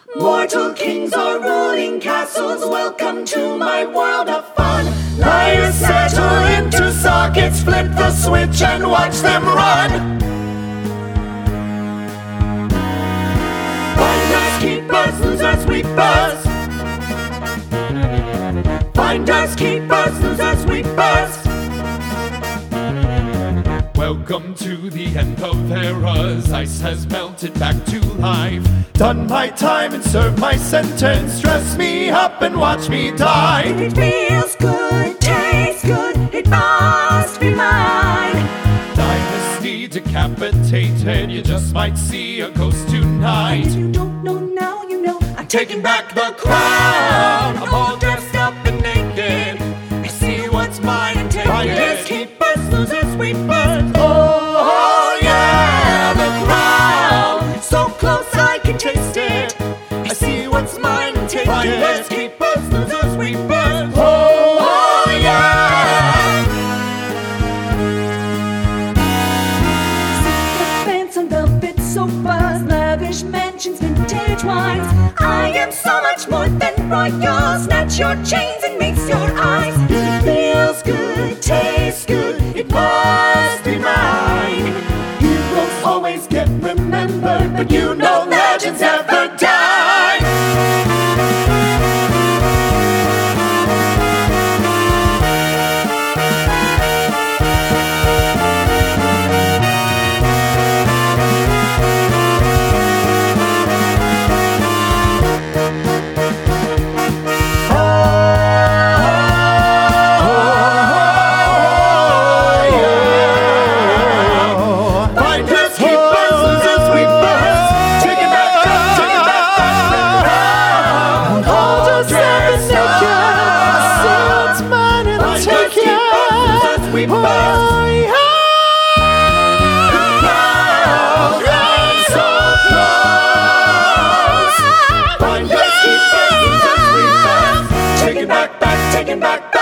Mortal kings are ruling castles. Welcome to my world of fun. Liars settle into sockets. Flip the switch and watch them run. Finders, keepers, losers, weepers. Finders, keepers, losers, weepers. Welcome to the end of eras. Ice has melted back to life. Done my time and served my sentence. Dress me up and watch me die. It feels good, tastes good, it must be mine. Dynasty decapitated. You just might see a ghost tonight. If you don't know now, you know. I'm Taking back the crown. I'm all dressed up and naked. I see what's mine and take Finders, it. keepers, losers, weepers. Oh yeah, the crown. So close I can taste it. I see what's mine and take Finders, it. keepers, losers, weepers. Oh yeah. Silk pants and velvet sofas, lavish mansions, vintage wines. I am so much more than royal. Snatch your chains and mix your eyes. It feels good, tastes good, it must be mine. Heroes always get remembered, but you know legends never die. Finders, keepers, losers, weepers. Taking back the crown. All just dressed up. See what's mine and take it. Finders, keepers, losers, weepers. Taking back,